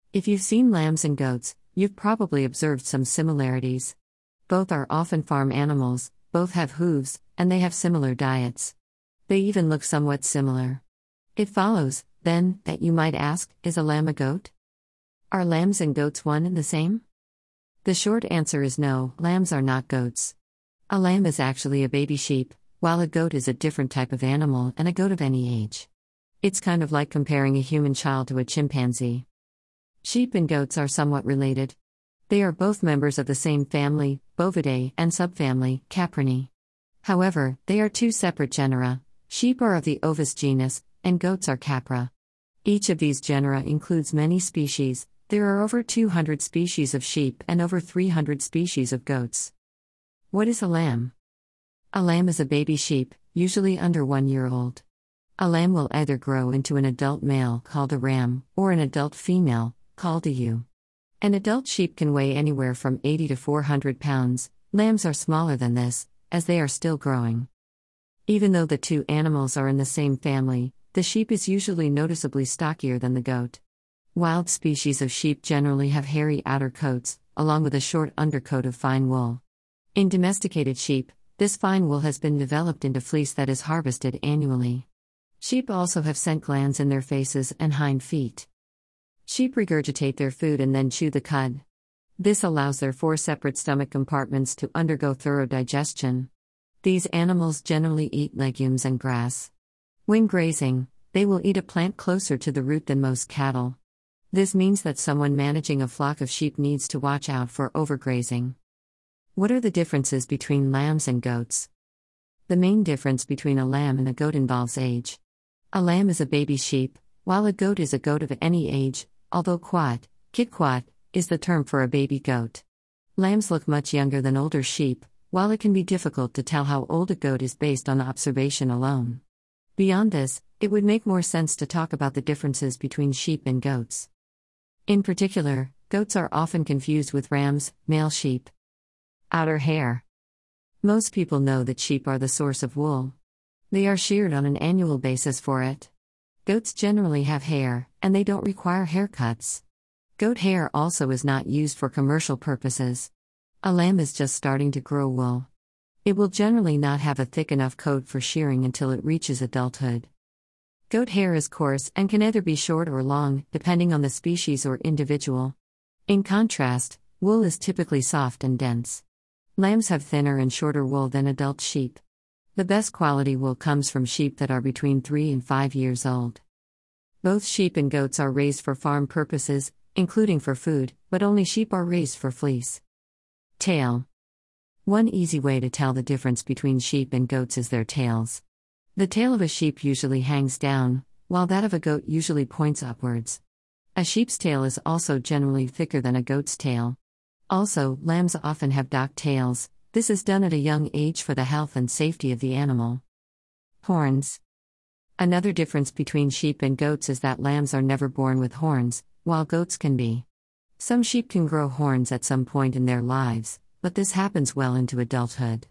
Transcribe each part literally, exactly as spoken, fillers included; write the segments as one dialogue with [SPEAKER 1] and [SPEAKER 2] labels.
[SPEAKER 1] If you've seen lambs and goats, you've probably observed some similarities. Both are often farm animals, both have hooves, and they have similar diets. They even look somewhat similar. It follows, then, that you might ask, is a lamb a goat? Are lambs and goats one and the same? The short answer is no, lambs are not goats. A lamb is actually a baby sheep, while a goat is a different type of animal and a goat of any age. It's kind of like comparing a human child to a chimpanzee. Sheep and goats are somewhat related. They are both members of the same family, Bovidae, and subfamily, Caprinae. However, they are two separate genera. Sheep are of the Ovis genus, and goats are Capra. Each of these genera includes many species. There are over two hundred species of sheep and over three hundred species of goats. What is a lamb? A lamb is a baby sheep, usually under one year old. A lamb will either grow into an adult male, called a ram, or an adult female, called a ewe. An adult sheep can weigh anywhere from eighty to four hundred pounds. Lambs are smaller than this, as they are still growing. Even though the two animals are in the same family, the sheep is usually noticeably stockier than the goat. Wild species of sheep generally have hairy outer coats, along with a short undercoat of fine wool. In domesticated sheep, this fine wool has been developed into fleece that is harvested annually. Sheep also have scent glands in their faces and hind feet. Sheep regurgitate their food and then chew the cud. This allows their four separate stomach compartments to undergo thorough digestion. These animals generally eat legumes and grass. When grazing, they will eat a plant closer to the root than most cattle. This means that someone managing a flock of sheep needs to watch out for overgrazing. What are the differences between lambs and goats? The main difference between a lamb and a goat involves age. A lamb is a baby sheep, while a goat is a goat of any age, although quat, kitquat, is the term for a baby goat. Lambs look much younger than older sheep, while it can be difficult to tell how old a goat is based on observation alone. Beyond this, it would make more sense to talk about the differences between sheep and goats. In particular, goats are often confused with rams, male sheep. Outer hair. Most people know that sheep are the source of wool. They are sheared on an annual basis for it. Goats generally have hair, and they don't require haircuts. Goat hair also is not used for commercial purposes. A lamb is just starting to grow wool. It will generally not have a thick enough coat for shearing until it reaches adulthood. Goat hair is coarse and can either be short or long, depending on the species or individual. In contrast, wool is typically soft and dense. Lambs have thinner and shorter wool than adult sheep. The best quality wool comes from sheep that are between three and five years old. Both sheep and goats are raised for farm purposes, including for food, but only sheep are raised for fleece. Tail. One easy way to tell the difference between sheep and goats is their tails. The tail of a sheep usually hangs down, while that of a goat usually points upwards. A sheep's tail is also generally thicker than a goat's tail. Also, lambs often have docked tails. This is done at a young age for the health and safety of the animal. Horns. Another difference between sheep and goats is that lambs are never born with horns, while goats can be. Some sheep can grow horns at some point in their lives, but this happens well into adulthood.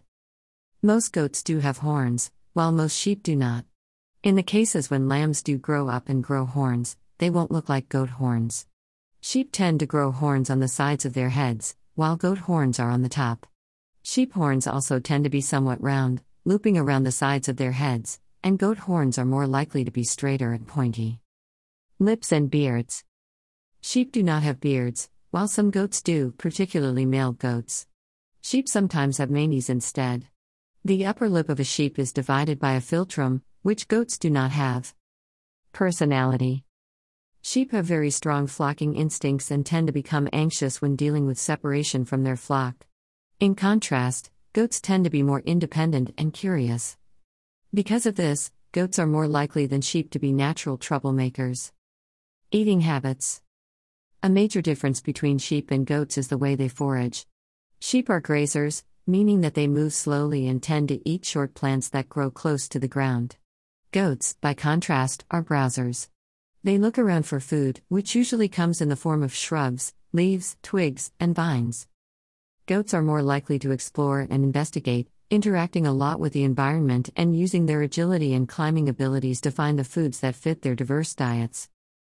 [SPEAKER 1] Most goats do have horns, while most sheep do not. In the cases when lambs do grow up and grow horns, they won't look like goat horns. Sheep tend to grow horns on the sides of their heads, while goat horns are on the top. Sheep horns also tend to be somewhat round, looping around the sides of their heads, and goat horns are more likely to be straighter and pointy. Lips and beards. Sheep do not have beards, while some goats do, particularly male goats. Sheep sometimes have manes instead. The upper lip of a sheep is divided by a philtrum, which goats do not have. Personality. Sheep have very strong flocking instincts and tend to become anxious when dealing with separation from their flock. In contrast, goats tend to be more independent and curious. Because of this, goats are more likely than sheep to be natural troublemakers. Eating habits. A major difference between sheep and goats is the way they forage. Sheep are grazers, meaning that they move slowly and tend to eat short plants that grow close to the ground. Goats, by contrast, are browsers. They look around for food, which usually comes in the form of shrubs, leaves, twigs, and vines. Goats are more likely to explore and investigate, interacting a lot with the environment and using their agility and climbing abilities to find the foods that fit their diverse diets.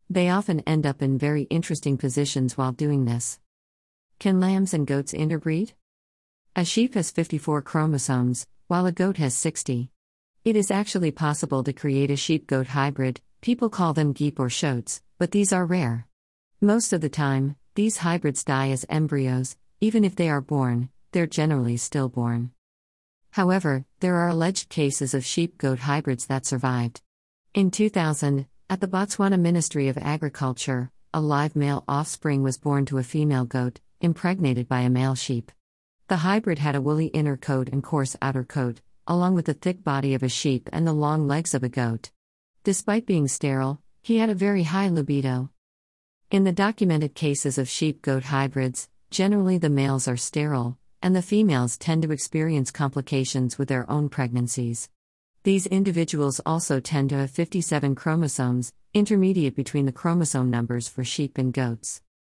[SPEAKER 1] They often end up in very interesting positions while doing this. Can lambs and goats interbreed? A sheep has fifty-four chromosomes, while a goat has sixty. It is actually possible to create a sheep-goat hybrid. People call them geep or shoats, but these are rare. Most of the time, these hybrids die as embryos. Even if they are born, they're generally stillborn. However, there are alleged cases of sheep-goat hybrids that survived. In two thousand, at the Botswana Ministry of Agriculture, a live male offspring was born to a female goat, impregnated by a male sheep. The hybrid had a woolly inner coat and coarse outer coat, along with the thick body of a sheep and the long legs of a goat. Despite being sterile, he had a very high libido. In the documented cases of sheep-goat hybrids, generally the males are sterile, and the females tend to experience complications with their own pregnancies. These individuals also tend to have fifty-seven chromosomes, intermediate between the chromosome numbers for sheep and goats.